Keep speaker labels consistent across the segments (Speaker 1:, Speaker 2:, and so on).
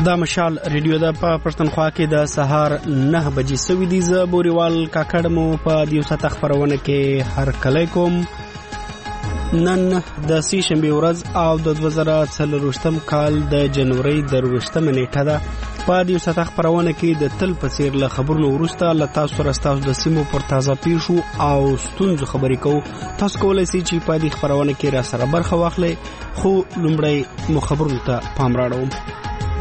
Speaker 1: دا مشال ریډیو د پښتونخوا کې د سهار 9 بجې سوي دي. ز بوريوال کاکړ مو په دیو ساته خبرونه کې هر کله کوم. نن د سې شنبه ورځ او د 2023 کال د جنوري د 28 نیټه ده. په دیو ساته خبرونه کې د تل په څیر له خبرونو ورسته له تاسو سره تاسو د سیمو پر تازه پیښو او ستونزو خبرې کوو. تاسو کولای شئ چې په دې خبرونه کې را سره برخه واخلئ، خو لومړی مو خبرونو ته پام راوړم.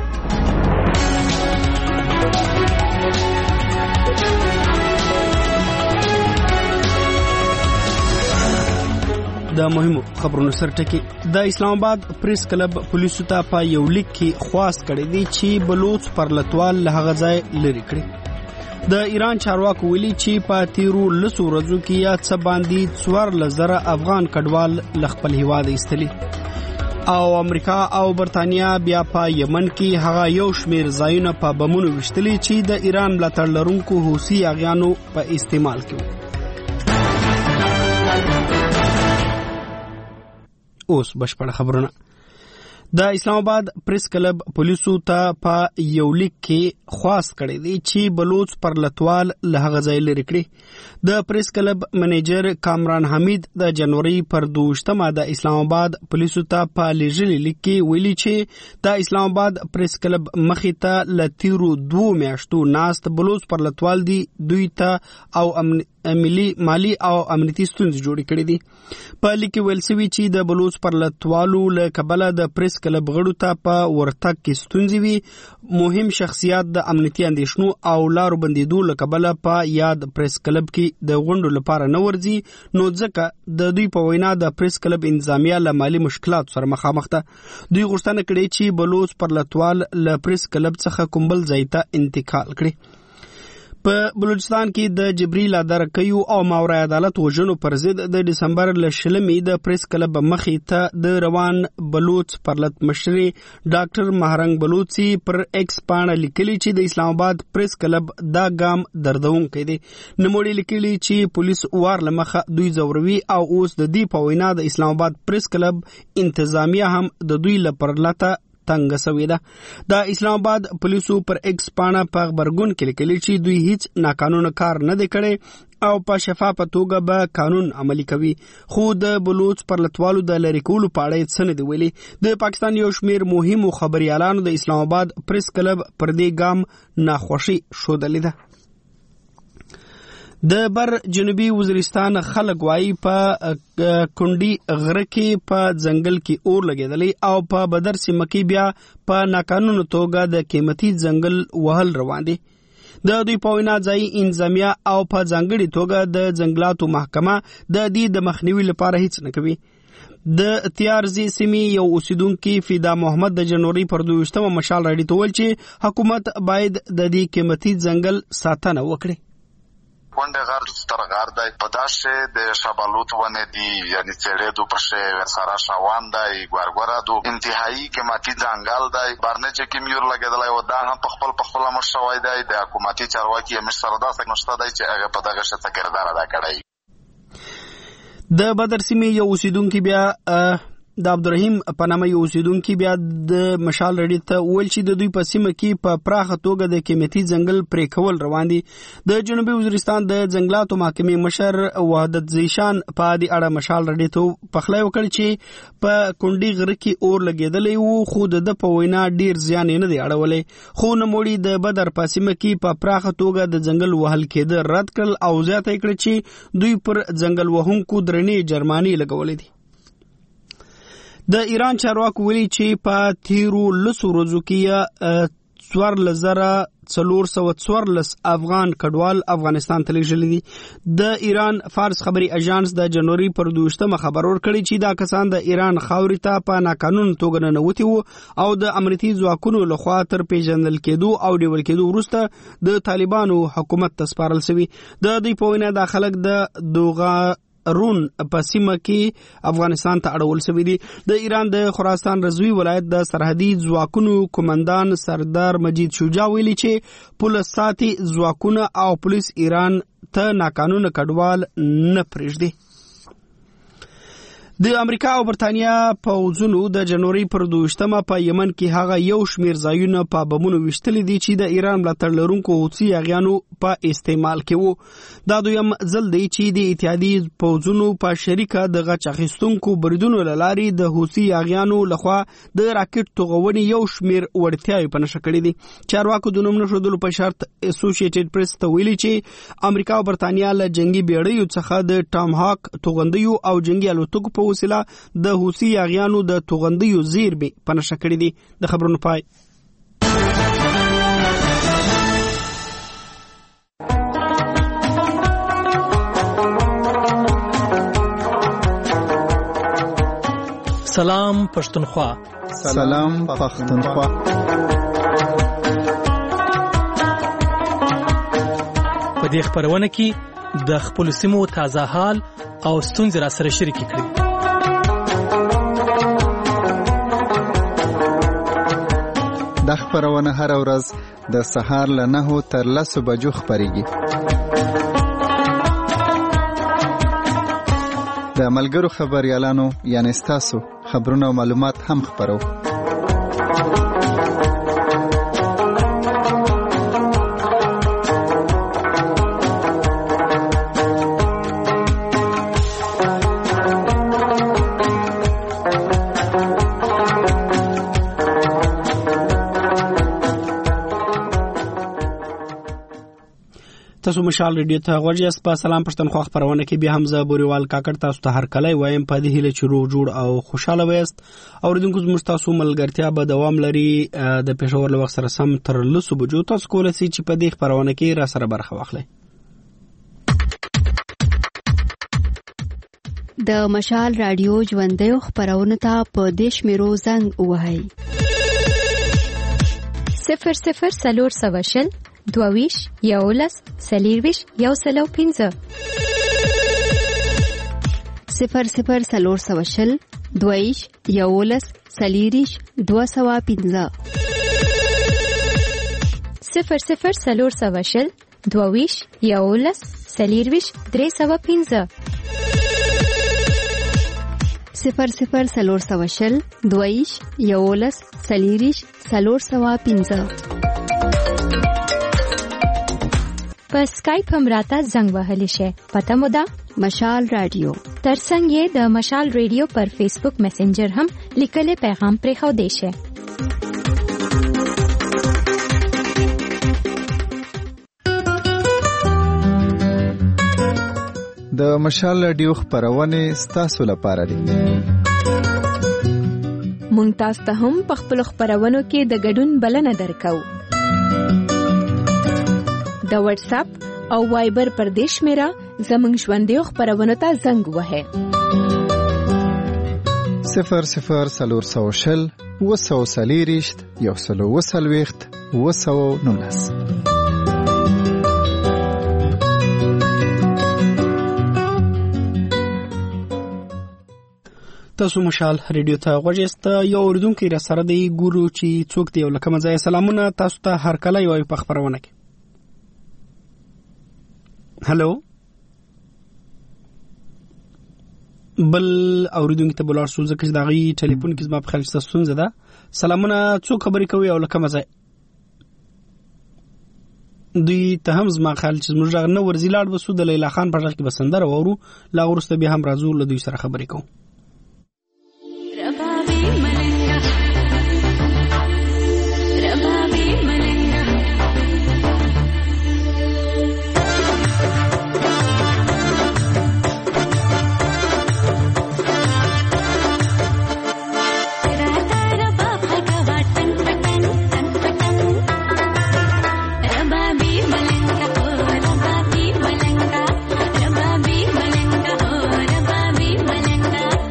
Speaker 1: د مهمو خبرونو سرټکی د اسلام آباد پریس کلب پولیسو ته په یو لیک کې خواست کړی دی چې بلوچ پرلتوال له هغه ځای لري کړي. د ایران چارواکو ویلي چې په تیرو 10 ورځو کې یا څه باندې 14,000 افغان کډوال له خپل هیواد ایستلي او امریکا او برتانیا بیا په یمن کې هغه یو شمیر ځایونه په بمونو وشتلي چې د ایران ملاتړ لرونکو حوثي اغیانو په استعمال کې. اوس بشپړ خبرونه. د اسلام آباد پریس کلب پولیسو ته په یو لیک کې خواست کړی دی چې بلوچ پرلتوال له هغه ځای لري کړي. د پریس کلب منیجر کامران حمید د جنوري پر 22 د اسلام آباد پولیسو ته په لیږلي لیک کې ویلي چې د اسلام آباد پریس کلب مخې ته له تیرو 2 میاشتو ناست بلوچ پرلتوال دی دوی ته او مالی او امنیتي ستونزې جوړې کړې دي. په لیک کې ویل شوي چې د بلوچ پرلتوالو له کبله د پریس کلب غړو ته په ورتګ کې ستونزې وي. مهم شخصیات د امنیتي اندېښنو او لارو بندیدو له کبله په یاد پریس کلب کې د غونډو لپاره نه ورځي، نو ځکه د دوی په وینا د پریس کلب انتظامیه له مالي مشکلاتو سره مخامخ ده. دوی غوښتنه کړې چې بلوچ پرلتوال له پریس کلب څخه کوم بل ځای ته انتقال کړي. په بلوچستان کې د جبري لادرکیو او ماورای عدالت وژنو پر ضد د دسمبر ل 20 د پریس کلب مخې ته د روان بلوچ پرلت مشري ډاکټر مهرنګ بلوچي پر ایکس پاڼه لیکلي چې د اسلام آباد پریس کلب دا ګام دردونکی دی. نوموړي لیکلي چې پولیس وار لمخه دوی زوروي او اوس د دې په وینا د اسلام آباد پریس کلب انتظامیه هم د دوی لپرلته تنګ سوی ده. د اسلام آباد پولیسو پر ایکس پاڼه په خبرګون کې لیکلي چې دوی هیڅ ناقانونه کار نه دی کړی او په شفافه توګه به قانون عملی کوي، خو د بلوچ پرلتوالو د لری کولو په اړه څه نه دی ویلي. د پاکستان یو شمیر مهمو خبريالانو د اسلام آباد پریس کلب پر دې ګام ناخوشي ښودلې ده. د بر جنوبي وزیرستان خلک وایي په کونډي غره کې په ځنګل کې اور لګېدلی او په بدر سیمه کې بیا په ناقانونه توګه د قیمتي ځنګل وهل روان دي. د دوی په وینا ځایي انتظامیه او په ځانګړي توګه د ځنګلاتو محکمه د دې د مخنیوي لپاره هیڅ نه کوي. د تیارزي سیمې یو اوسیدونکي فدا محمد د جنوري پر 22 مشال راډیو ته ویل چې حکومت باید د دې قیمتي ځنګل ساتنه وکړي.
Speaker 2: ونده غار ستر غار دی په داسې د شبالوت ونه دی یعنی چړېدو پښې سارا شاوان دی ګورګورا دو انتهایی قیمتي ځنګل دی برنه چې کیمیور لګیدلای و دا هم په خپل مر شوی دی. د حکومتي چارواکي هم سره داسې نشته دی چې هغه په دغه شته کردار ادا کړی.
Speaker 1: د بدر سیمې یو اوسیدونکي بیا د عبدالرحیم په نامه یو اوسیدونکي بیا د مشال رډي ته ویل چې د دوی په سیمه کې په پراخه توګه د قیمتي ځنګل پرې کول روان دي. د جنوبي وزیرستان د ځنګلاتو محکمې مشر وحدت زیشان په دې اړه مشال رډي ته پخلی وکړ چې په کونډي غره کې اور لګېدلی وو، خو د په وینا ډیر زیان نه دی اړولی. خو نوموړي د بدر په سیمه کې په پراخه توګه د ځنګل وهل کېده رد کړل او زیاته کړ چې دوی پر ځنګل وهونکو درنې جرماني لګولې دي. د ایران چارواکو ویلي چې په تیرو 10 ورځو کې 14,414 افغان کډوال افغانستان ته لیږلي دي. د ایران فارس خبري اژانس د جنوري پر 22 خبر ورکړی چې دا کسان د ایران خاورې ته په ناقانونه توګه ننوتي وو او د امنیتي ځواکونو لخوا تر پیژندل کېدو او ډیول کېدو وروسته د طالبانو حکومت ته سپارل شوي. د دوی په وینا دا خلک د دوغا رون په سیمه کې افغانستان ته اړول شوی دي. د ایران د خراسان رضوی ولایت د سرحدي ځواکونو قومندان سردار مجید شجاع ویلي چې پولیس ساتي ځواکونه او پولیس ایران ته ناقانونه کډوال نه پرېږدي. د امریکا او برتانیا پوځونو د جنوري پر 22مه په یمن کې هغه یو شمیر ځایونه په بمونو وشتل دي چې د ایران ملاتړ لرونکو حوثي اغیانو په استعمال کې وو. دا دویم ځل دی چې د اتحادی پوځونو په شریکه د غچ اخیستونکو بریدونو لاري د حوثي اغیانو لخوا د راکټ توغونې یو شمیر وړتیاوې په نشه کړې دي. چارواکو د نوم نشودلو په شرط اسوسییټډ پریس ته ویلي چې امریکا او برتانیا له جنگي بیړیو څخه د ټام هاک توغندیو او جنگي الوتکو په وسیله د حوثي اغیانو د توغندیو زیرمې په نشه کړې دي. د خبرونو پای.
Speaker 3: سلام پښتونخوا.
Speaker 4: سلام پښتونخوا.
Speaker 3: په دې خبرونه کې د خپل سیمو تازه حال او ستونزې را سره شریک کړئ.
Speaker 4: د خبرونه هر ورځ د سهار له 9 تر 10 بجو خبريږي. د ملګرو خبريالانو یعنی تاسو خبرونه او معلومات هم خبرو.
Speaker 1: تاسو مشال ریډیو ته غوږی په سلام پښتونخوا خبرونه کې بیا حمزه بوریوال کاکړ تاسو ته هر کله وایم په دې هله چې روغ جوړ او خوشاله وایست. اوریدونکو زموږ تاسو ملګرتیا به دوام لري. د پېښور له وخت سره سم تر 10 بجو تاسو کولای شئ چې په دې خبرونه کې را سره برخه واخلئ.
Speaker 5: د مشال رادیو ژوندۍ خبرونه ته په دیش میرو زنګ وهاي
Speaker 6: 00 22 یولس سلیرویش یو سلو 15
Speaker 5: 00 22 یولس سلیریش 215
Speaker 6: 00 22 یولس سلیرویش 315
Speaker 5: 00 22 یولس سلیریش 315
Speaker 6: په سکایپ هم راته زنګ وهلی شي. پته مو ده
Speaker 5: مشال رادیو.
Speaker 6: ترڅنګ یې د مشال رادیو پر فیسبوک میسنجر هم لیکلي پیغام پرې خو دی شي.
Speaker 4: د مشال رادیو خبرونه ستاسو لپاره دي.
Speaker 7: مونږ تاسو ته هم په خپل خبرونو کې د ګډون بلنه درکو. د واتس اپ او وایبر پر دیش میرا زمنګ ژوندۍ خبرونه ته زنګ وهه
Speaker 4: 00 وسوسلیریشت یو سلو وسلويخت وسو نولس.
Speaker 1: تاسو مشال ریډیو ته غوږیست. یو اوریدونکو را سره دی ګورو چې څوک دی ولکه مزه. سلامونه تاسو ته هر کله یو په خبرونه کې. هلو بل اوریدونکو ته بلار سوزه کې دغه ټلیفون کې زما په خلک تاسو څنګه ده. سلامونه څوک خبرې کوي او لکه مزه دوی ته هم زما خیال چې موږ نه ورزي لاړ وسو د لیلا خان په ځای کې بسندره وورو لا ورسته به هم راځو له دوی سره خبرې کوو.
Speaker 8: Manga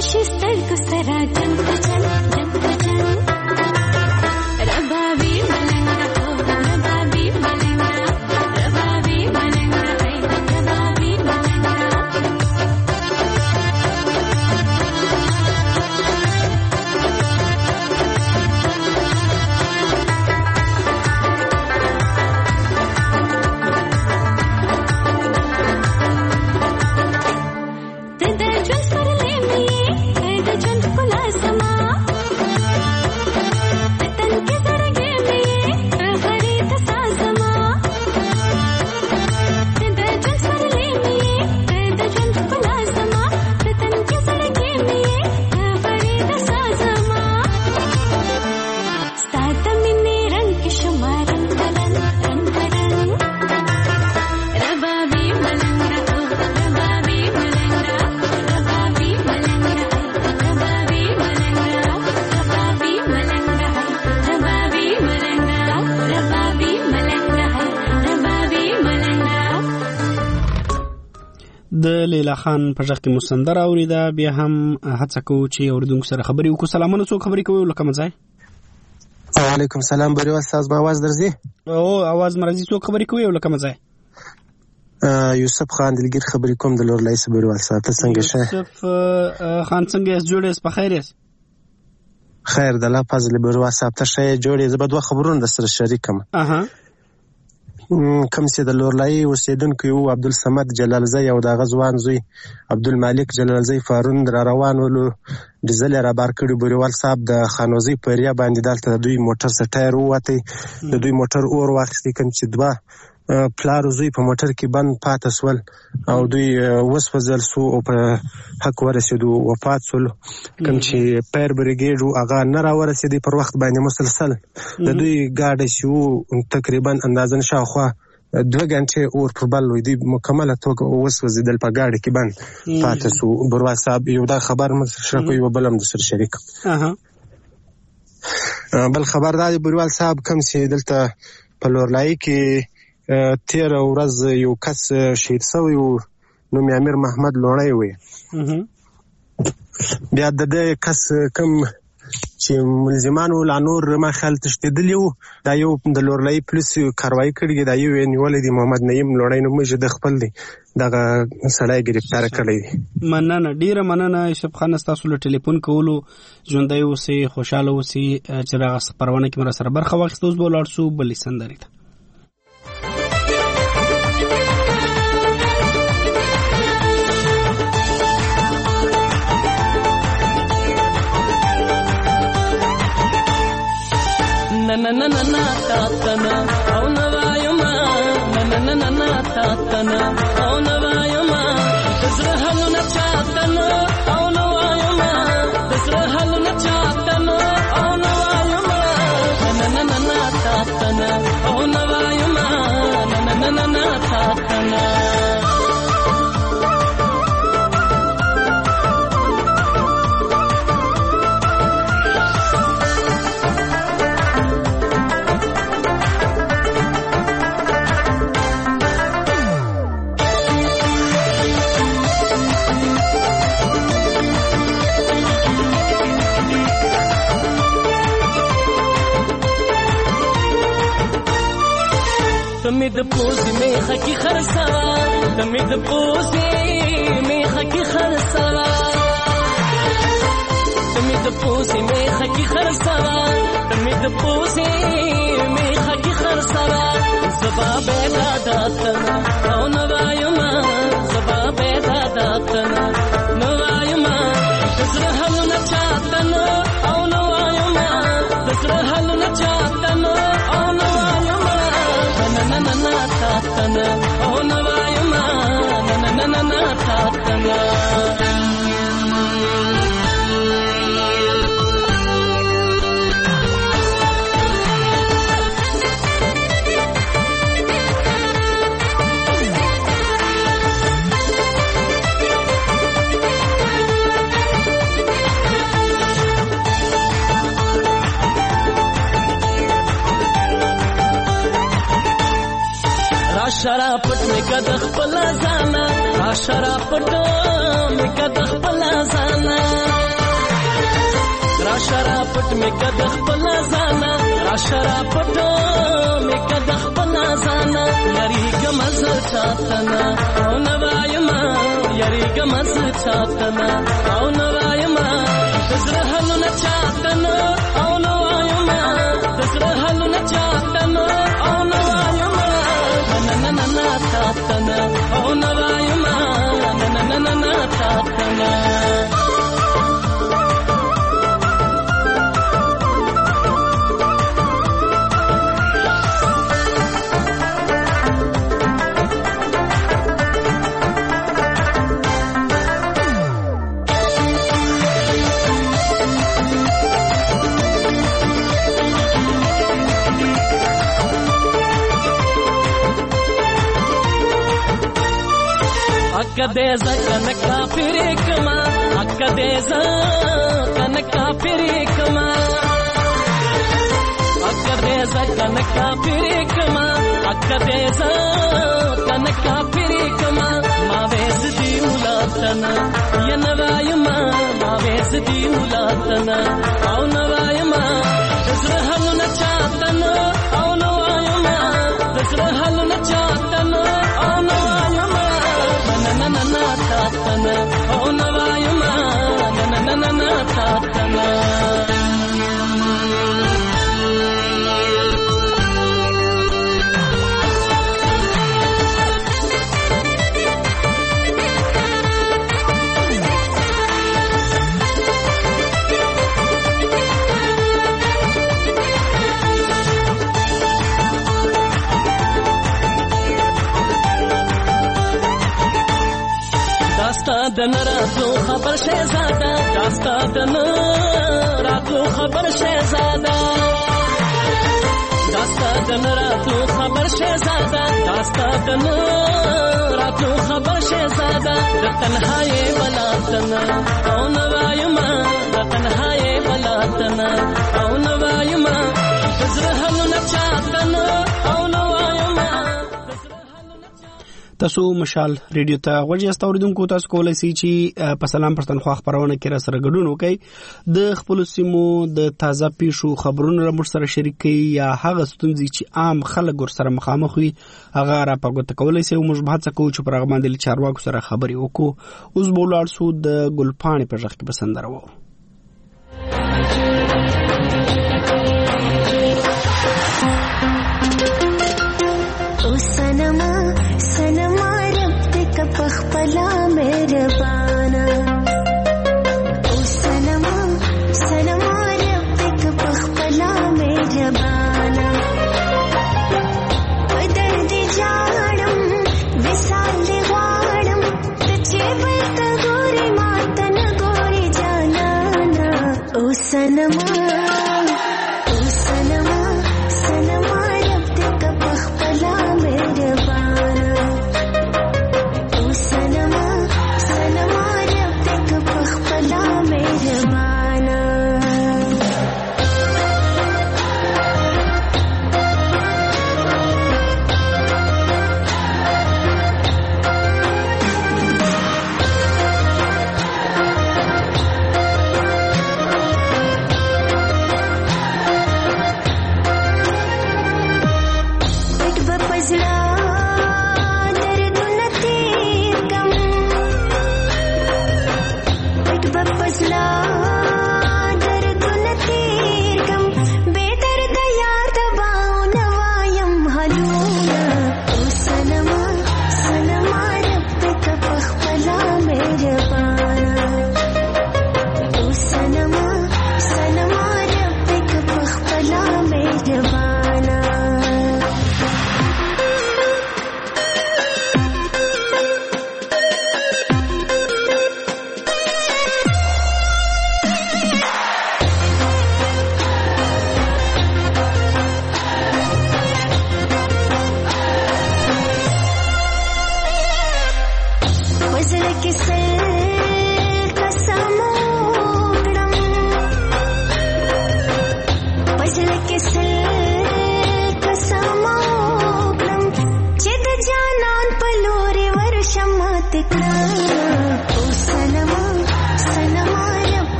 Speaker 8: نشي سترګو سره جنګ چل جنګ چل ربابي ملنګ ربابي ملنګ ربابي ملنګ ربابي ملنګ
Speaker 1: د لیلا خان په ځخ کې مستندر اوریدا. بیا هم هڅه کوو چې اوریدونکو سره خبرې وکړو. سلامونه، څوک خبرې کوي لکه مزای؟
Speaker 9: وعلیکم سلام بریوال صاحب، ما आवाज درځي؟
Speaker 1: او आवाज مرزي، څوک خبرې کوي لکه مزای؟
Speaker 9: یوسف خان دلګیر خبرې کوم د لور لایس بریوال صاحب. ته څنګه شه؟
Speaker 1: یوسف خان څنګه یې جوړې په خیر یې؟
Speaker 9: خیر د الله فضل بریوال صاحب ته شه جوړې. زه به دوه خبرونه در سره شریکم. کوم چې د لورلای اوسیدونکو یو عبدالصمد جلالزی او د غزوان زوی عبدالمالک جلالزی فارون را روان ولو ډیزل را بار کړي بریوال صاحب د خانوزی پریا باندې دلته دوی موټر سټایر وته د دوی موټر اور واخیستي. کوم چې دوه پلار زوی په موټر کې بند پاتې سول او دوی وسوځل سو او په حق ورسېدو وفات سول. کوم چې پیر بریګیډ هغه نه را ورسېدي پر وخت باندې مسلسل د دوی ګاډي شو تقریبا اندازن شاوخوا 2 غنټې اور پر بل وي دی مکمله توګه وسوځیدل په ګاډي کې بند پاتې سو. بریوال صاحب یو دا خبر مشرک یو بلم د سر شریک. بل خبر دا بریوال صاحب کوم چې دلته په لورلای کې 13 ورځ یو کس شهید شوی و، نوم یې امیر محمد لوڼی وي. بیا د دې کس کوم چې ملزمانو لا نور ما خیال تشدیدلی وو، دا یو د لورلای پولیس کاروایی کړې، دا یو نیولې دی محمد نعیم لوڼی نوم یې د خپل دی دغه سړی گرفتار کړی دی.
Speaker 1: مننه، ډیره مننه یوسف خان، تاسو له ټلیفون کولو ژوندۍ اوسئ، خوشاله اوسئ چې راغ خبرونه کې مر سره برخه واخیستو. اوس به ولاړ شو بلې سندرې ته.
Speaker 10: na na na na ta ta na au na vayuma na na na na ta ta na au na vayuma tasra halu na cha ta na au na vayuma tasra halu na cha ta na au na vayuma na na na na ta ta na au na vayuma na na na na ta ta na تمید پوزی میخه کی خرسوا تمید پوزی میخه کی خرسوا تمید پوزی میخه کی خرسوا تمید پوزی میخه کی خرسوا زبا بیدا داتنا او نوایما زبا بیدا داتنا نوایما تسر حلو نچاتنا او نوایما تسر حلو نچاتنا او نوایما na na na ta ta na oh na vayuma na na na na ta ta na شرافت میں کدخ پلا زانا شرافت میں کدخ پلا زانا پټ مې کد خپل ځانا راشرا پټو مې کد خپل ځانا یاري ګمز چاتنا او نوایم یاري ګمز چاتنا او نوایم دزره حل نه چاتنا او نوایم دزره حل نه چاتنا او نوایم نننننا چاتنا او نوایم نننننا چاتنا Akkadeza kanaka pirikma akkadeza kanaka pirikma akkadeza kanaka pirikma akkadeza kanaka pirikma ma vezdi ulatana yanavayma ma vezdi ulatana au navayma dasrahaluna chatana au navayma dasrahaluna chatana au navayma نننننا تاتنا او نوايما نننننا تاتنا داستا دن راتلو خبر شهزاده داستا دن راتلو خبر شهزاده داستا دن راتلو خبر شهزاده داستا دن راتلو خبر شهزاده د تنهایی ولاتنا او نوایما د تنهایی ولاتنا او نوایما زره حل نه چاتنا او نوایما
Speaker 1: تاسو مشال ریډیو ته غوږی استوریدونکو تاسو کولای شئ چې په سلام پښتونخوا خبرونه کې را سره ګډون وکړئ د خپل سیمو د تازه پیښو خبرونه را سره شریک کړئ یا هغه ستونزې چې عام خلک ور سره مخامخ وي هغه را پګوت کولای شئ موږ به هڅه کوو چې پر هغه باندې چارواکو سره خبرې وکړو اوس به ولاړ شو د ګلپاڼې په ځخ کې بسندره وو
Speaker 11: पखपला मेहरबाना ओ सनमा सनमा रब्बिक पखपला मेहरबाना दर्द जाड़म विसाल वाड़म तुझे बत गोरी मातन गोरी जानाना ओ सनमा सनमा रब्बिक पखपला मेहरबाना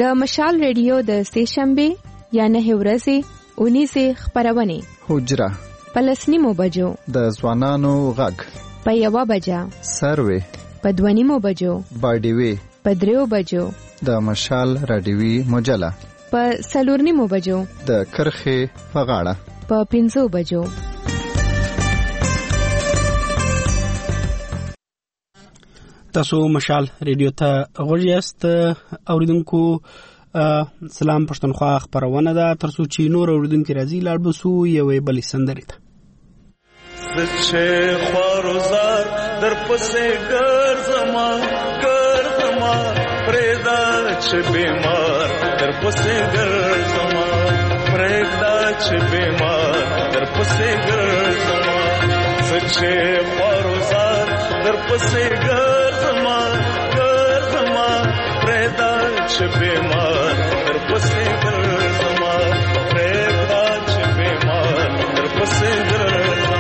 Speaker 7: د مشال ریډیو د سه شنبه یا 9 ورځې 19 خبرونه
Speaker 4: حجره
Speaker 7: پلسنیمو بجو
Speaker 4: د ځوانانو غږ
Speaker 7: په 1 بجا
Speaker 4: سروي
Speaker 7: په 2 بجو
Speaker 4: باډیوي
Speaker 7: په 3 بجو
Speaker 4: د مشال رادیوي مجله
Speaker 7: په 4 بجو
Speaker 4: د کرخه په غاړه
Speaker 7: په 5 بجو.
Speaker 1: تاسو مشال ریډیو ته غوږ یاست. اوریدونکو سلام پښتونخوا خبرونه ده. ترڅو چې نور اوریدونکو راځي لاړ بسو یوې بلې سندرې ته
Speaker 12: زچه خواروزار در پسې ګرځما پرېدا چې بیمار در پسې ګرځما پرېدا چې بیمار در پسې ګرځما زچه خواروزار در پسې ګرځما پرېدا چې بیمار در پسې ګرځما پرېدا چې بیمار در پسې ګرځما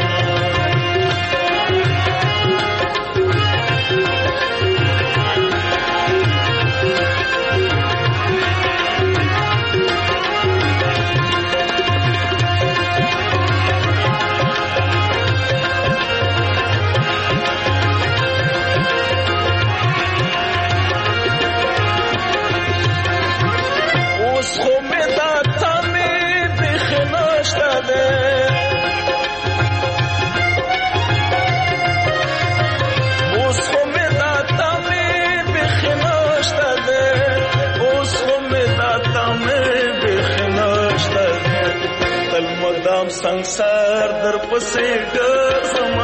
Speaker 12: संसार दर पसे ګرځما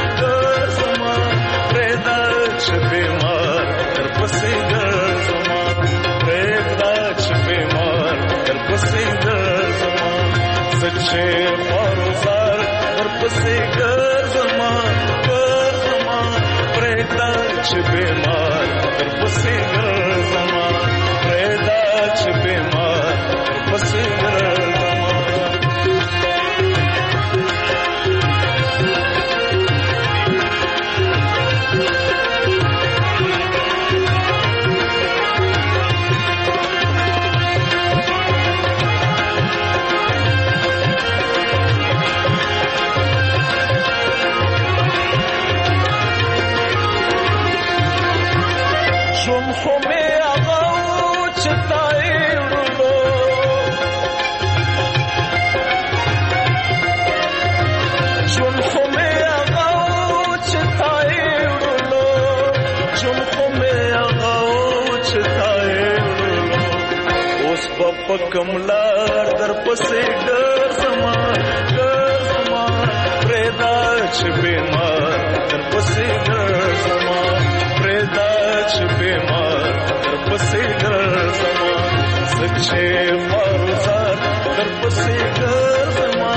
Speaker 12: پرېدا چې بیمار در پسې ګرځما پرېدا چې بیمار در پسې ګرځما سچې خواروزار در پسې ګرځما پرېدا چې بیمار در پسې ګرځما پرېدا چې بیمار در پسې ګرځما کملار در پسې ګرځما پرېدا چې بیمار در پسې ګرځما پرېدا چې بیمار در پسې ګرځما سچې خواروزار در پسې ګرځما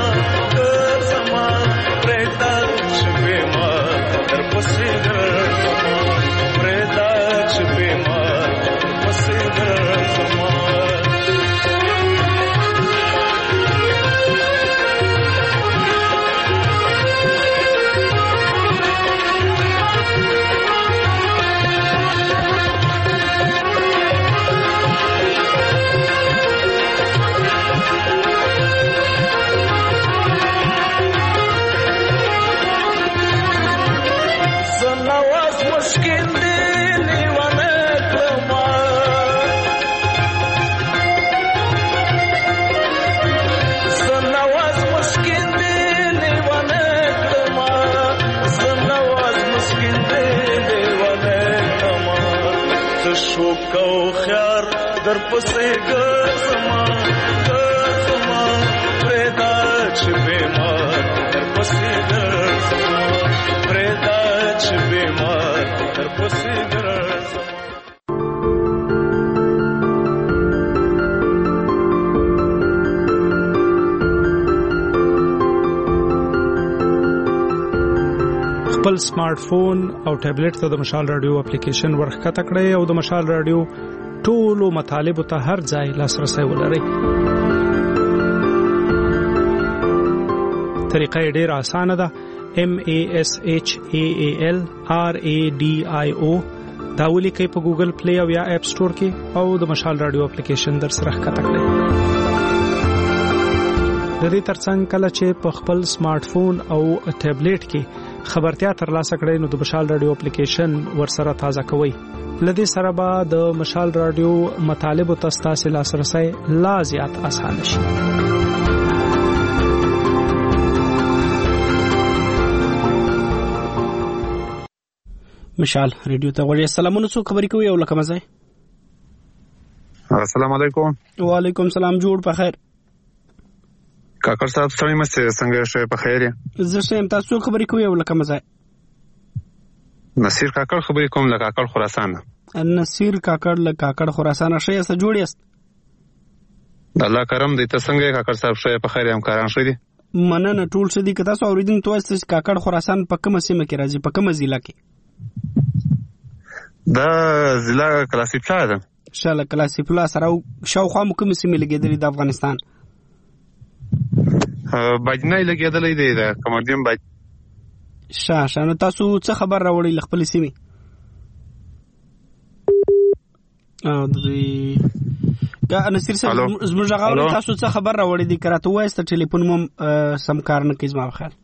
Speaker 12: پرېدا چې بیمار در پسې ګرځما پرېدا چې بیمار در پسې ګرځما شوکو خيار در پسې ګرځما پرېدا چې بیمار در پسې ګرځما پرېدا چې بیمار در پسې ګرځما
Speaker 13: خپل سمارټ فون او ټابلیټ ته د مشال رادیو اپلیکیشن ورخکته کړئ او د مشال رادیو ټولو مطالبه ته هر ځای لاسرسي ولرئ. طریقه ډېر اسانه ده. MASHAAL RADIO دا ولیکئ په ګوګل پلی او یا اپ سٹور کې او د مشال رادیو اپلیکیشن در سره ښکته کړئ. د دې ترڅنګ کله چې په خپل سمارټ فون او ټابلیټ کې خبرتیا ترلاسه کړئ نو د مشال رادیو اپلیکیشن ورسره تازه کوئ. لدې سره به د مشال رادیو مطالب او تاسو لاسرسي لا زیات آسان شي.
Speaker 1: مشال رادیو ته وړي سلامونه څو خبرې کوي او لکه مزه.
Speaker 14: السلام علیکم.
Speaker 1: وعلیکم السلام. جوړ په خیر.
Speaker 14: کاکړ صاحب ستړي مست څنګه شوي په خیر؟
Speaker 1: زه شم. تاسو خبرې کوي او لکه مزه.
Speaker 14: نصیر کاکړ خبرې کوم له کاکړ خراسان.
Speaker 1: نصیر کاکړ له کاکړ خراسان شې څه جوړیست؟
Speaker 14: الله کرم دې ته څنګه کاکړ صاحب شوي په خیر هم کاران شوي دي؟
Speaker 1: مننه ټول څه دي. که تاسو اوریدل توسه کاکړ خراسان په کومه سیمه کې راځي؟ په کومه ضلع کې؟
Speaker 14: دا ضلع کلاسیپلا ده.
Speaker 1: شاله کلاسیپلا سره شاوخوا مو کومه سیمه لګیدلې د افغانستان؟
Speaker 14: باجنای لګیدلې دی دا کومدیم باج.
Speaker 1: شانو تاسو څه خبر راوړی خپل سیمه؟ نصیر صاحب زموږ غواړم تاسو څه خبر راوړی دي کراته وایست ټلیفون مو سم کار نه کوي زما خیال.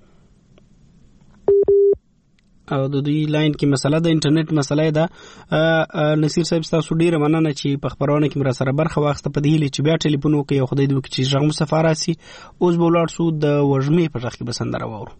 Speaker 1: او د دې لاین کې مسله د انټرنیټ مسله ده. نصیر صاحب تاسو ډیره مننه چې په خبرونه کې مر سره برخه واخسته. په دې هیله چې بیا ټلیفون وکړي او خدای دې وکړي چې ژغ مسافراسي اوس بولار سو د وژمې په ځخ کې بسندره وورو.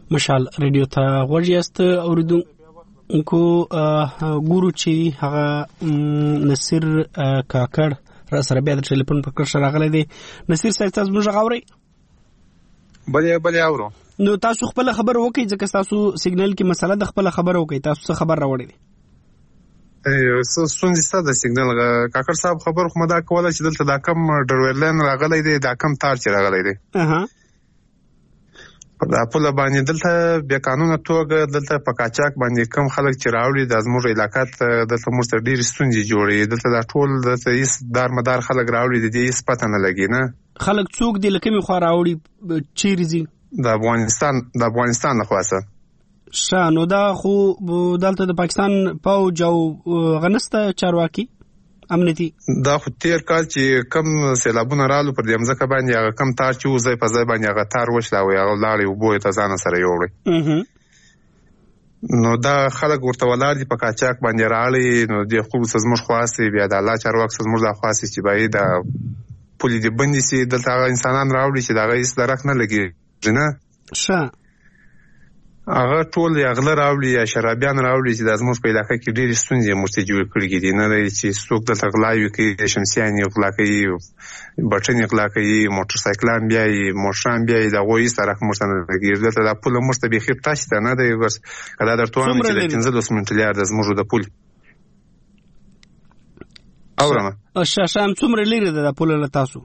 Speaker 1: مشال ریډیو ته غوږ یاست اوریدونکو ګورو چې هغه نصیر کاکړ را سره بیا د ټلیفون په کړه راغلی دی. نصیر صاحب تاسو موږ غوړی
Speaker 14: بلې اورو
Speaker 1: نو تاسو خپل خبر وکړئ ځکه تاسو سیګنل کې مسله د خپل خبر وکړئ. تاسو څه خبر راوړی دی؟
Speaker 14: ستونزې ستا د سیګنل کاکړ صاحب خبر خو مدا کوله چې دلته دا کم ډرایورلاین راغلی دی دا کم تار چې راغلی دی دا پوله باندې دلته بیا قانونه توګه دلته په قاچاق باندې کم خلک چې راوړي د زموږ علاقات دلته موږ ته ډېرې ستونزې جوړي دلته دا ټول دلته هیڅ دارمدار خلک راوړي د دې هیڅ پته نه لګي نه
Speaker 1: خلک څوک دي لکه می خو راوړي چیرې ځي
Speaker 14: د افغانستان له خوا
Speaker 1: څخه نو دا خو دلته د پاکستان پوج او غنسته چارواکي امنیتي
Speaker 14: دا خو تیر کال چې کم سیلابونه رالو پر دې مځکه باندې هغه کم تار چې وځي په ځای باندې هغه تار وشلاوي هغه لاړې وبو ته ځان سره یوړي نو دا خلک ورته ولاړ دي په قاچاق باندې راړي نو د خپل سزمش خواسي بیا د الله چارواک سزمش د خواسي چې باید د پولی دی بندي سي دلته انسانان راوړي چې دا هیڅ درک نه لګي نه هغه ټول اغله راوړي یا شرابيان راوړي چې د زموږ په علاقې کې ډېرې ستونزې مرته جوړ کړې دي نه لري چې څوک دلته غلاوي کوي شمسيان غلا کوي بټن غلا کوي موټر سایکلان بیاي موشان بیاي دا غوي سره مرته نه لګي دلته د پوله مرته به خیر تاسو ته نه دی بس کله درته وایم چې د 15 منټلیا د زموږ د پول اورمه
Speaker 1: شاشان څومره لري د پوله له تاسو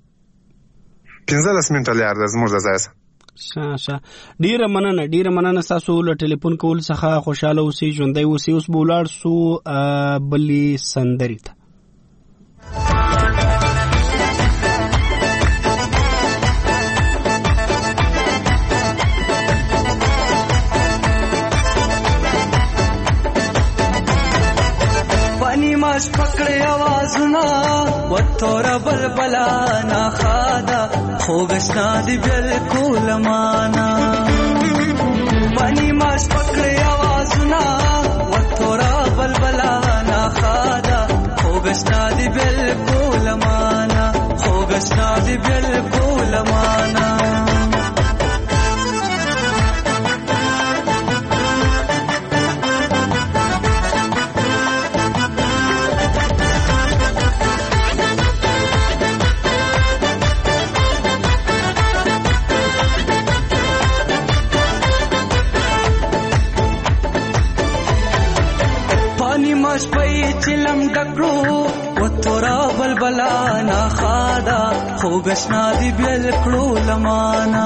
Speaker 14: 15 منټلیا د زموږ د ځای
Speaker 1: ډیره مننه تاسو له ټلیفون کول څخه خوشاله اوسئ ژوندۍ اوسئ. اوس به ولاړ سو بلې سندرې ته
Speaker 10: پانی ماش پکړې आवाजونه وتور بلبلا نا خادا خوګشنا دی بالکل معنا پانی ماش پکړې आवाजونه وتور بلبلا نا خادا خوګشنا دی بالکل معنا خوګشنا دی بالکل معنا ماش پای چلم ډکړو وتورا بلبلا نا خادا خوګشنا دی بل کړو لمانا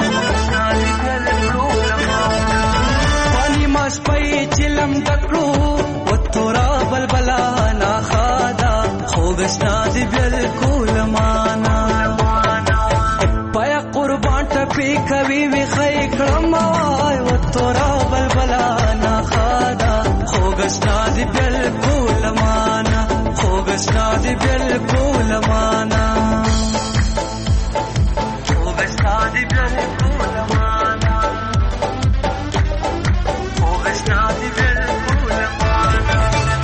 Speaker 10: پانی ماش پای چلم ډکړو وتورا بلبلا نا خادا خوګشنا دی بل کړو لمانا پای قربان ټپی کوي وی خای کړم وای وتورا بلبلا نا خادا خوګشنا دی بالکل معنا خوګشنا دی بالکل معنا خوګشنا دی بالکل معنا خوګشنا دی بالکل معنا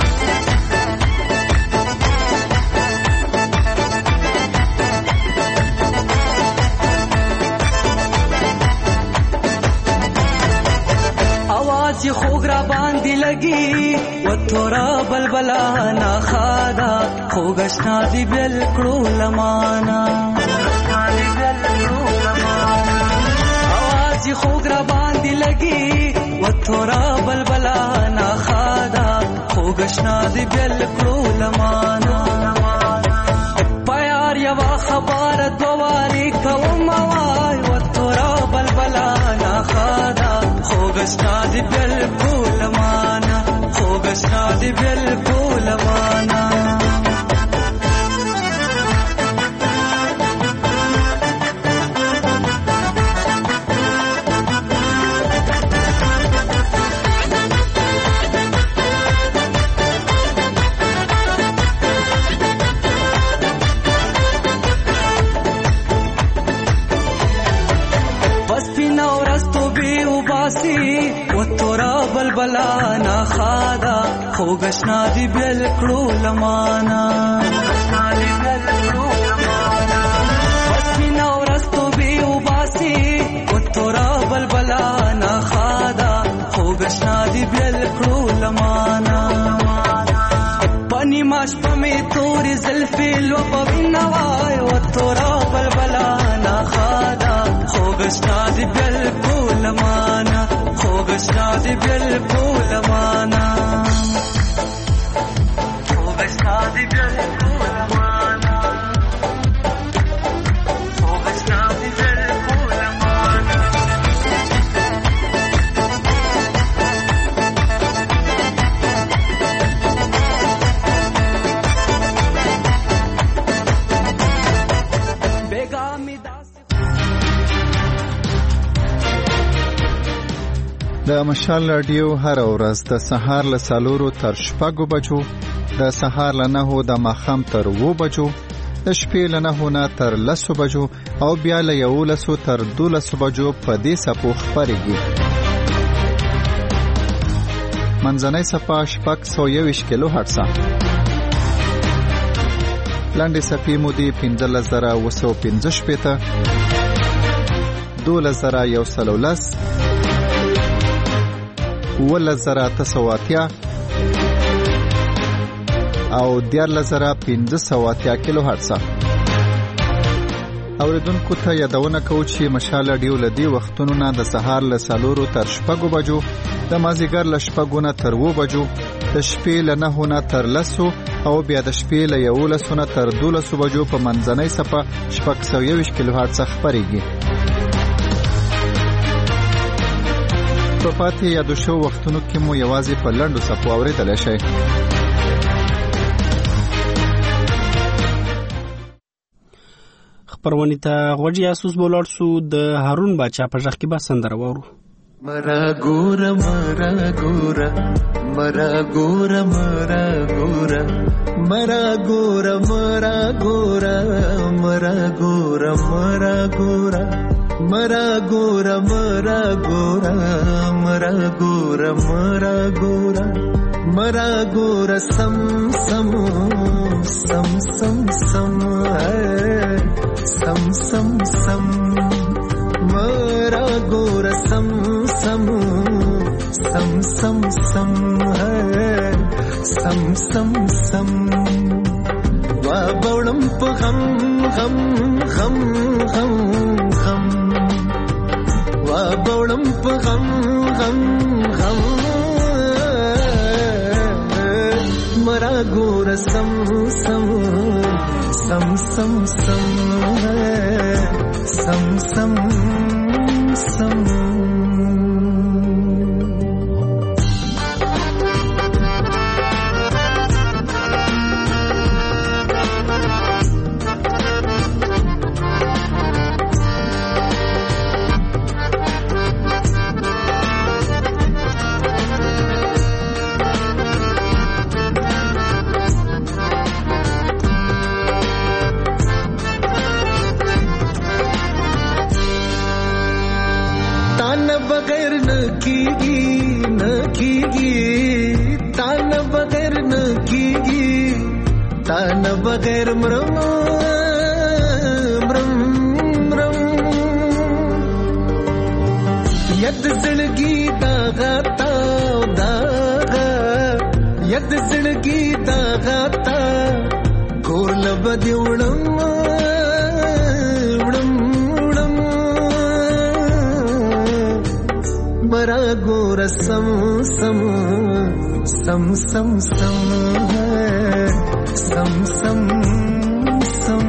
Speaker 10: आवाज خوګرا باندې لګي وتورا بلبلا نا خادا خوګشنا دی بالکل لمانا आवाज خوګرا باندې لګي وتورا بلبلا نا خادا خوګشنا دی بالکل لمانا پیار یوا خبر دواري کوم وای وتورا بلبلا نا خادا خوګشنا دی بالکل معنا خوګشنا دی بالکل معنا وتورا بلبلا نا خادا خوګشنا دی بالکل لمانا بس بنا ورستو بي وباسي وتورا بلبلا نا زلفي الوفا وای و تورا بلبلانا خادا خوګستا دی بالکل معنا خوګستا دی بالکل معنا خوګستا دی بالکل معنا خوګستا دی بالکل معنا
Speaker 4: د مشال رادیو هر ورځ د سهار له 4 تر 6 بجو، د سهار له 9 د ماښام تر 2 بجو، د شپې له 9 نه تر 10 بجو او بیا له 11 تر 12 بجو په دې سپو خبرېږي. منځنۍ صفه 621 کیلو هرتز، لاندې صفې مودې 15115 12110 11980 او 14580 کیلو هرتز. اوریدونکو ته یادونه کوو چې مشال رادیو لدی وختونو نه د سهار له 4 تر 6 بجو، د مازیګر له 6 نه تر 2 بجو، د شپې له 9 نه تر 10 او بیا د شپې له 11 نه تر 12 بجو په منځنۍ صفه 621 کیلو هرتز خبرېږي. په پاتې یادو شو وختونو کې مو یوازې په لنډو صفو اورېدلی شئ.
Speaker 1: خبرونې ته غوږ یاسوس بولاړ سو د هارون باچا په غږ کې به سندره واورو.
Speaker 15: مرا ګوره مرا ګوره مرا ګوره مرا ګوره مرا ګوره مرا ګوره مرا ګوره مرا ګوره مرا ګوره مرا ګوره مرا ګوره مرا ګوره مرا ګوره سم سم سم سم سم سم سم سم مرا ګوره سم سم سم سم سم سم سم سم وا بولم په غم غم غم غم غم وا بولم په غم غم غم مرا ګوره سم سم سم سم سم سم سم سم बगैर मरम मरम मरम यद जिंदगी दागाता दागा यद जिंदगी दागाता कोल बदिवड़म उड़म उड़म मरा गोर सम सम सम सम सम सम सम सम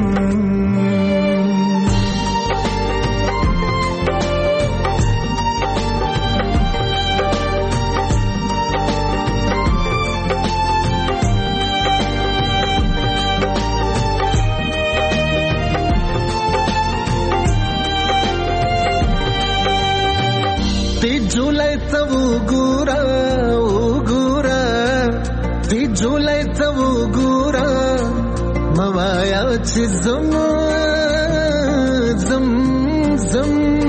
Speaker 15: ती झुलाय तव गुरा ओ गुरा ती झुलाय तव गुरा मवायाची जम जम जम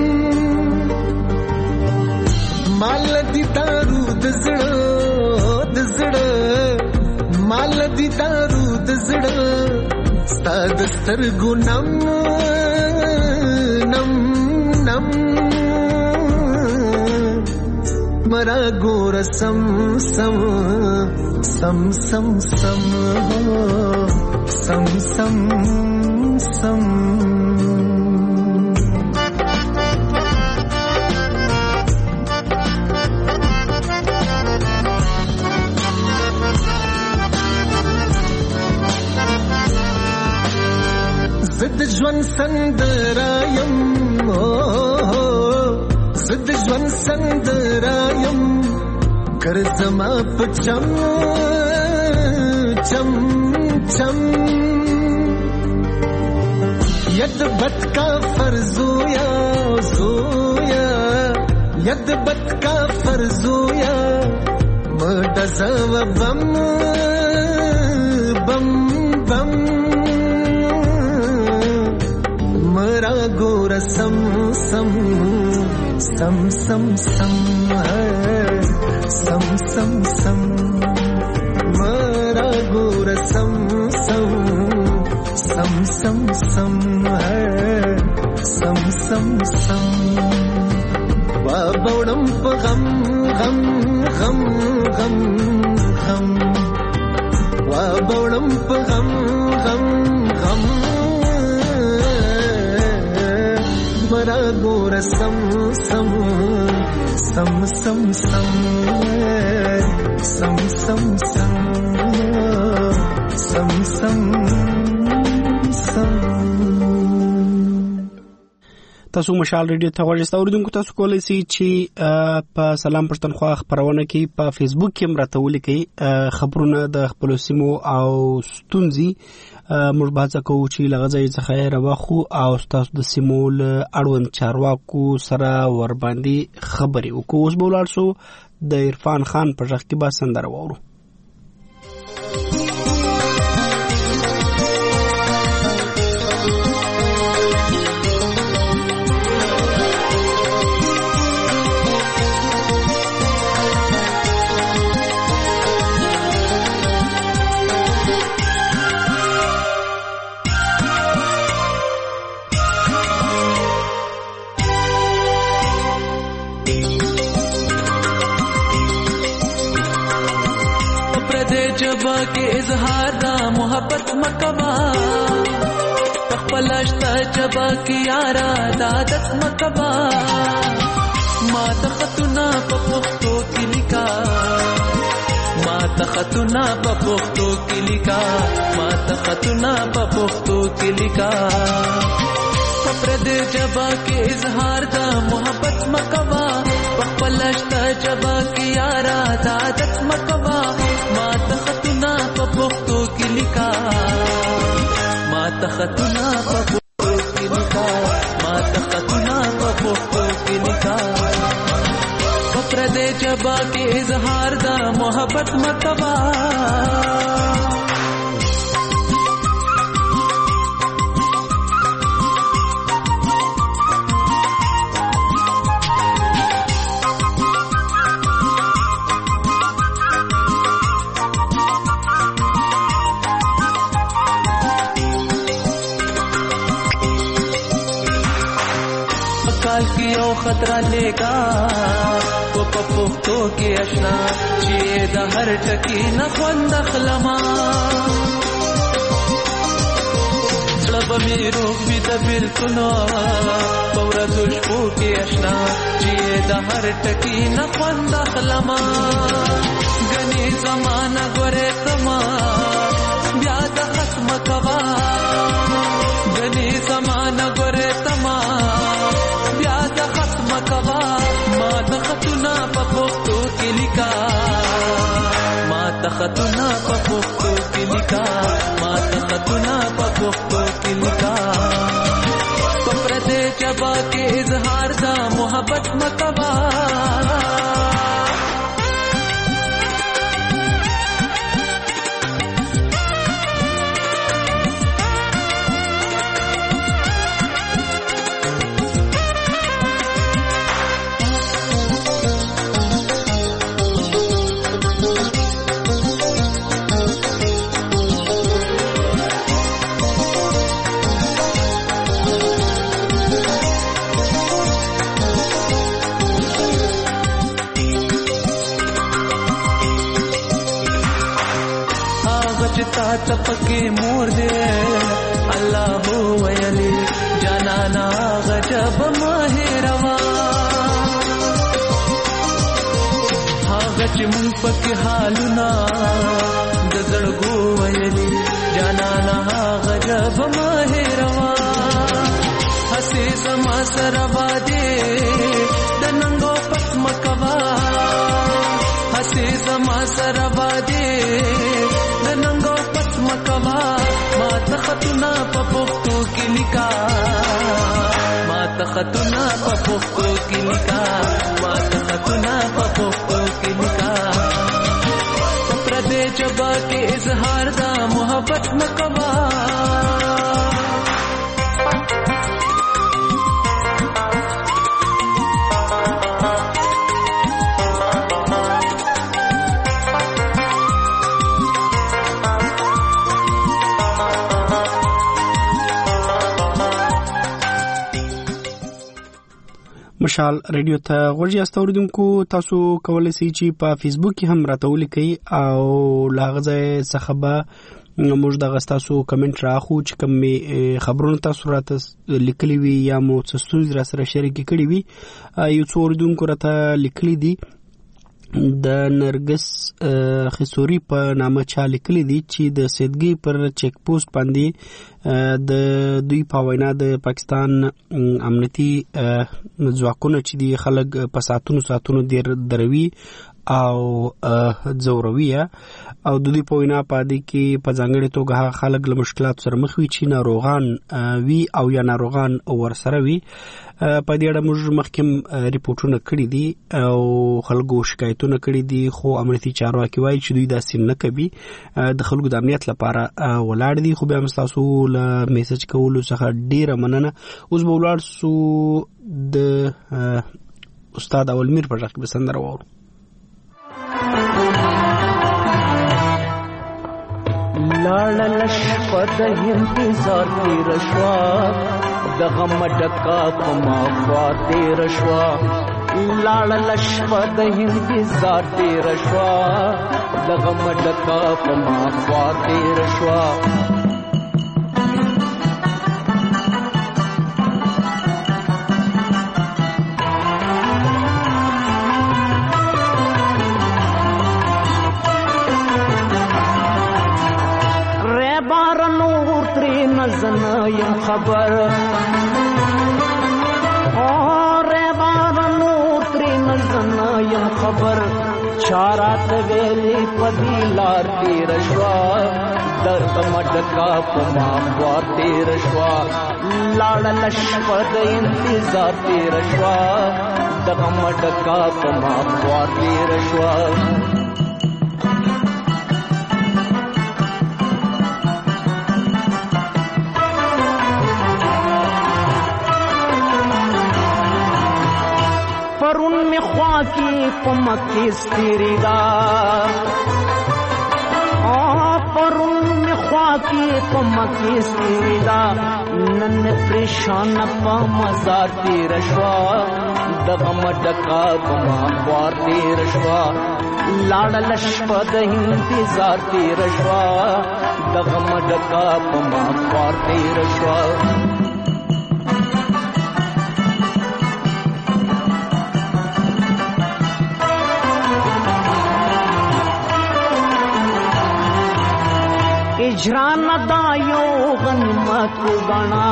Speaker 15: माल दी दारू दजड दजड माल दी दारू दजड स्ताद स्तरगु नम नम नम मरा गोर सम सम सम सम सम सम सम सम زد ژوند سندرایم زد ژوند سندرایم کر زما پچم چم چم ید بد کا فرزویا زویا ید بد کا فرزویا مدزو بم بم بم मरा गोर सम सम सम सम सम है सम सम सम मरा गोर सम सम सम सम सम है सम सम सम वा बौड़म गम गम गम गम गम वा बौड़म गम गम गम मरा गोर सम सम सम सम सम सम सम सम सम सम सम
Speaker 1: تاسو مشال ریډیو ته ورسته اوریدونکو تاسو کولای شئ چې په سلام پښتونخوا خبرونه کې په فیسبوک کې مرته ولیکئ خبرونه د خپل سیمو او ستونزي موږ باڅه کوو چې لغځي څخه راوخو او تاسو د سیمو اړوند چارواکو سره ور باندې خبري وکړو. اوس به ولاړ شو د عرفان خان په ځخ کې به سندره وورو.
Speaker 10: जबा के इजहार दा मोहब्बत मकबा तखपलश्ता जबा की यारा दादत मकबा ما تختنا په پښتو کې لیکا ما تختنا په پښتو کې لیکا ما تختنا په پښتو کې لیکا پردې جبا کې اظهار دا محبت مکوا پخپلشتا جبا کې یارا عادت مکوا ما تختنا په پښتو کې لیکا ما تختنا په پښتو کې لیکا ما تختنا په پښتو کې لیکا پردې جبا کې اظهار دا محبت مکوا खतरा लेगा वो पपुख्तो के अशना चिए द हर टकी न ख्वंद खलमा जब मेरो बिद बिल्कुनो पौरा दुष्पो के अशना चिए द हर टकी न ख्वंद खलमा गनी जमाना गोरे तमा ब्याद खत्म कवा गनी जमाना गोरे तमा ब्याद खत्म कवा ما تختنا په پښتو کې لیکا ما تختنا په پښتو کې لیکا ما تختنا په پښتو کې لیکا پردې جبا کې اظهار دا محبت مکوا پکې مور دې الله هو ویلي جانانا غجب ماهروا هغه چې مونږ پکې حالونه د زړګو ویلي جانانا غجب ماهروا هسي زما سره باندې د ننګو پس مکوا هسي زما سره باندې د ننګو پس مکوا ما تختنا په پختو کې لیکا ما تختنا په پختو کې لیکا ما تختنا په پختو کې لیکا پر دې جبا کې اظهار دا محبت مکوا
Speaker 1: مشال ریډیو ته غوږی استوریدونکو تاسو کولای شئ چې په فیسبوک کې هم راته ولیکئ او لاغزه څخه به موږ د غستاسو کمنټ راخو چې کوم خبرونه تاسو راته لیکلي وي یا مو څه ستونزې را سره شریک کړي وي یو څو اوریدونکو راته لیکلي دي د نرګس خسوري په نامه چا لیکلي دي چې د سیدګي پر چیک پوسټ باندې د دوی په وینا د پاکستان امنیتي ځواکونه چې دي خلک په ساتونو دروي او ضروریه او د دې په وینا پاتې کې په ځانګړي توګه خلک له مشکلات سره مخ وي چې ناروغان وي او یا ناروغان ورسره وي په دې اړه موږ مخکې ریپورتونه کړي دي او خلکو شکایتونه کړي دي خو امنیتي چارواکي وایي چې دوی داسې نه کوي د خلکو د امنیت لپاره ولاړ دي خو بیا هم تاسو له میسج کولو څخه ډیره مننه اوس به ولاړ سو د استاد اولمیر په ځخ به سندره وورو
Speaker 10: لاړه لشپد انتظار تیر شوا د غم ډکا په ما خوا تیر شوا لاړه لشپد انتظار تیر شوا د غم ډکا په ما خوا تیر شوا زنا یم خبر اور بار نور ترین زنا یم خبر چارات ویلی پدی لار تیر شوا درد مڈکا پما خوار تیر شوا لاڑ لشپد انتظار تیر شوا درد مڈکا پما خوار تیر شوا پرون می خوا کی پمکی ستیری دا پرون می خوا کی پمکی ستیری دا نن پریشان پا مزار تیر شوا دغم ڈکا پما خوار تیر شوا لاڑ لشپد انتظار تیر شوا دغم ڈکا پما خوار تیر شوا اجران دایو غنیمت گنا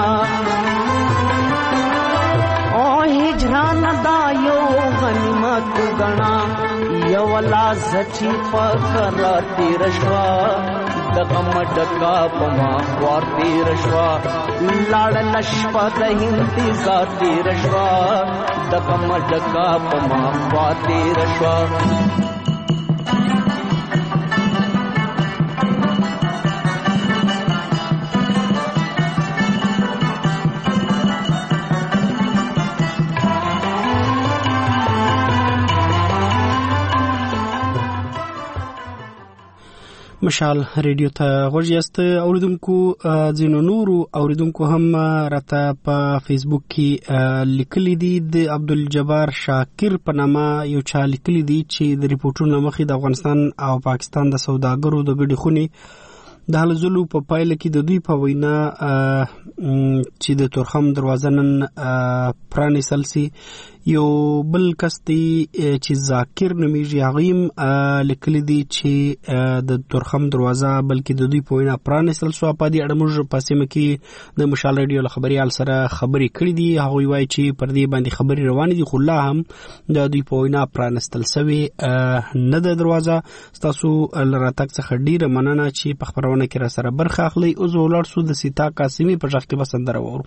Speaker 10: او اجران دایو غنیمت گنا یو لازچی فقرار تیر شوا دغم ډکا پما خوار تیر شوا لاړ لشپد انتظار تیر شوا دغم ډکا پما خوار تیر شوا
Speaker 1: مشال ریډیو ته غوږی است اوریدونکو ځینو نورو اوریدونکو هم راته په فیسبوک کې لیکلي دي د عبدالجبار شاکر په نامه یو چا لیکلي دي چې د ریپورتونو مخې د افغانستان او پاکستان د سوداګرو د ګډې خونې د هلو ځلو په پایله کې د دوی په وینا چې د تورخم دروازه نن پرانیستل سي یو بل کس دی چې ذاکر نومیږي هغه هم لیکلي دي چې د تورخم دروازه بلکې د دوی په وینا پرانیستل سو. په دې اړه موږ په سیمه کې د مشال رادیو له خبريال سره خبرې کړې دي. هغه وایي چې پر دې باندې خبرې روانې دي خو لا هم د دوی په وینا پرانیستل سوی نه د دروازه. تاسو لراتک څخه ډیره مننه چې په خبرونه کې را سره برخه اخلي. او زه ولر سو د سیتا قاسمی په ځخ کې بسندره وورو.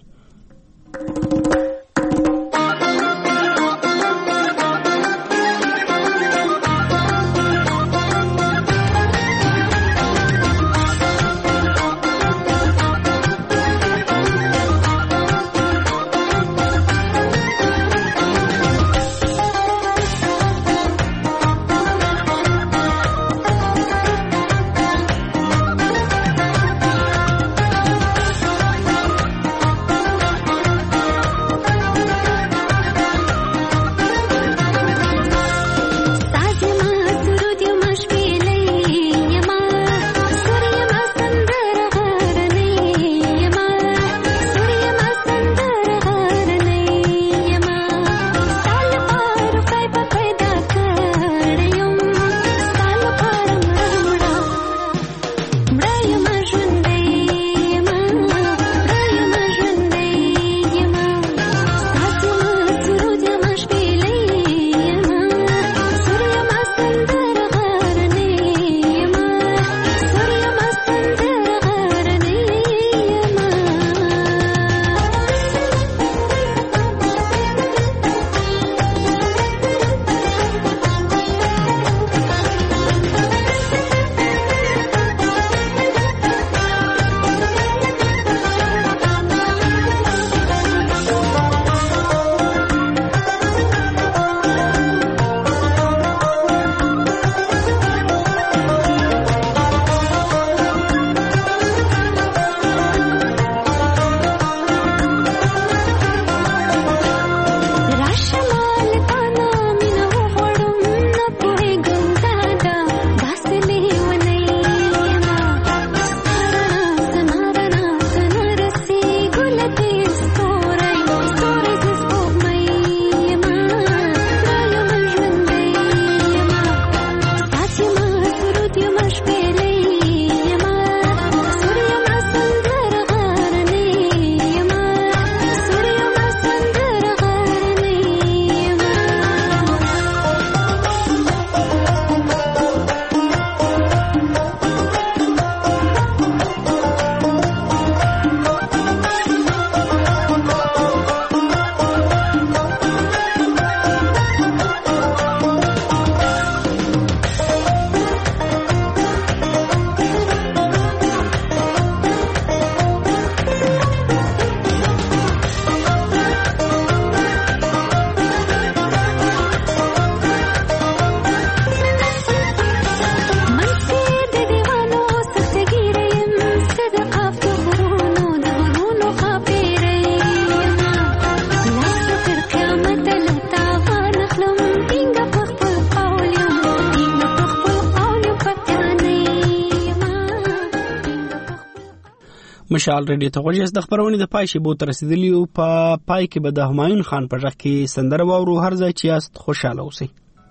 Speaker 1: مشال رادیو ته غوږی د خبرونه د پای شیبو تر رسیدلی او په پای کې به د همایون خان په ځخ کې سندره وورو. هر ځای چې یاست خوشاله اوسئ.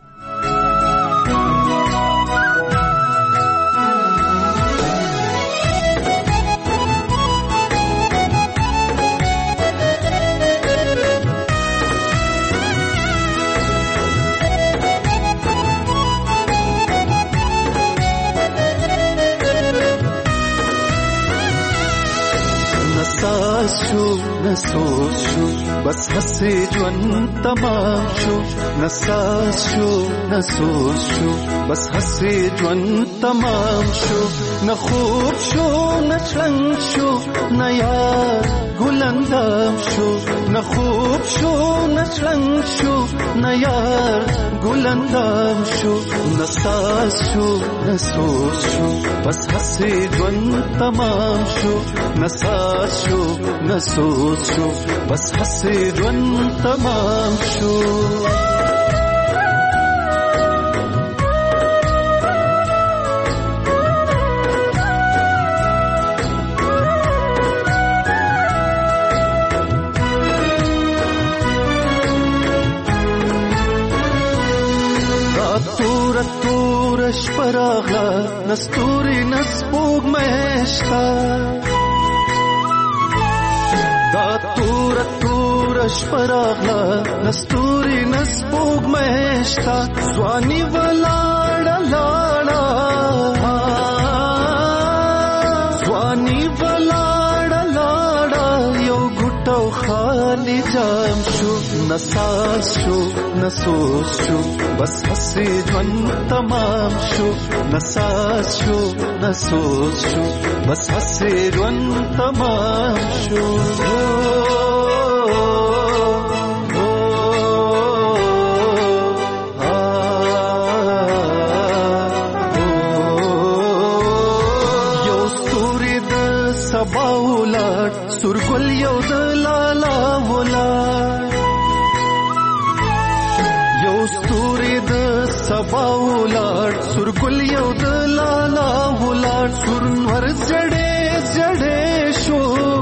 Speaker 15: نسوس شو بس هسې ژوند تمام شو. نساس شو نسوس شو بس هسې ژوند تمام شو. نه خوب شو نه چلنگ شو نه یار ګلندام شو. نه خوب شو نه چلنگ شو نه یار ګلندام شو. نساس شو نسوس شو بس هسې ژوند تمام شو. نساس شو نسوس شو بس هسې ژوند تمام شو. شپراغلا نستوري نسبوغ مشتا دا تور شپراغلا نستوري نسبوغ مشتا ځواني ولاړه لاړه ځواني ولاړه لاړه یو ګټو خالي جام شو نساس شو نسوس شو بس هسې ژوند تمام شو نساس شو نسوس شو بس هسې ژوند تمام شو یو ستوري د سبا ولاړ سورګل یو د لالا ولاړ ستوري د سبا ولاړ سورګل یو د لالا ولاړ سورنور زړې زړې شو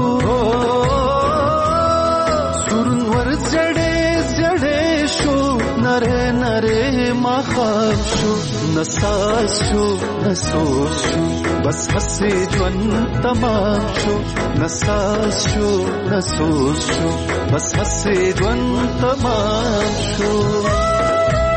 Speaker 15: سورنور زړې زړې شو نره نره مخاب شو نساس شو نسوس شو بس هسې ژوند تمام شو نساس شو نسوس شو بس هسې ژوند تمام شو